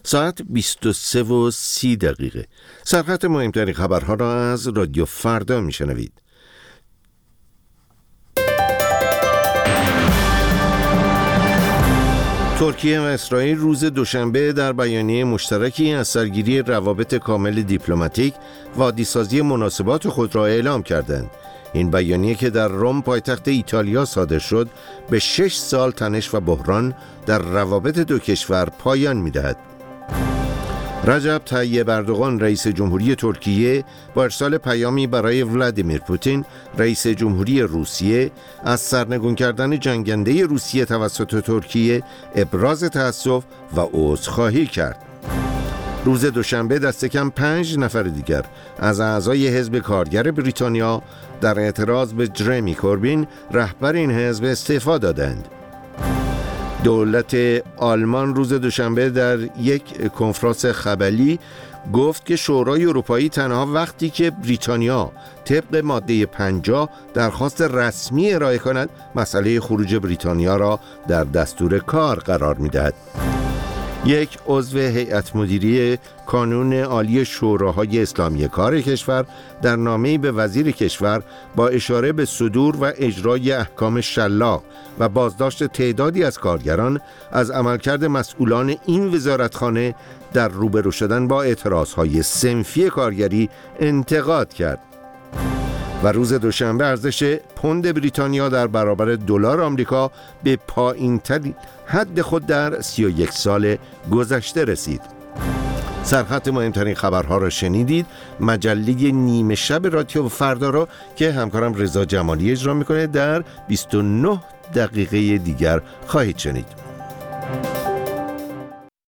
ساعت 23:30. سرخط مهمترین خبرها را از رادیو فردا میشنوید. ترکیه و اسرائیل روز دوشنبه در بیانیه مشترکی از سرگیری روابط کامل دیپلماتیک و عادی‌سازی مناسبات خود را اعلام کردند. این بیانیه که در روم پایتخت ایتالیا صادر شد به 6 سال تنش و بحران در روابط دو کشور پایان می‌دهد. رجب طیب اردوغان رئیس جمهوری ترکیه با ارسال پیامی برای ولادیمیر پوتین رئیس جمهوری روسیه از سرنگون کردن جنگنده روسیه توسط ترکیه ابراز تأسف و عذرخواهی کرد. روز دوشنبه دست کم 5 نفر دیگر از اعضای حزب کارگر بریتانیا در اعتراض به جرمی کوربین رهبر این حزب استعفا دادند. دولت آلمان روز دوشنبه در یک کنفرانس خبری گفت که شورای اروپایی تنها وقتی که بریتانیا طبق ماده 50 درخواست رسمی ارائه کند مسئله خروج بریتانیا را در دستور کار قرار می‌دهد. یک عضو هیئت مدیره کانون عالی شوراهای اسلامی کار کشور در نامه‌ای به وزیر کشور با اشاره به صدور و اجرای احکام شلاق و بازداشت تعدادی از کارگران از عملکرد مسئولان این وزارتخانه در روبرو شدن با اعتراضهای صنفی کارگری انتقاد کرد. و روز دوشنبه ارزش پوند بریتانیا در برابر دلار آمریکا به پایین‌ترین حد خود در 31 سال گذشته رسید. سرخط مهمترین خبرها را شنیدید. مجله نیمه شب رادیو فردا را که همکارم رضا جمالی اجرا میکنه در 29 دقیقه دیگر خواهید شنید.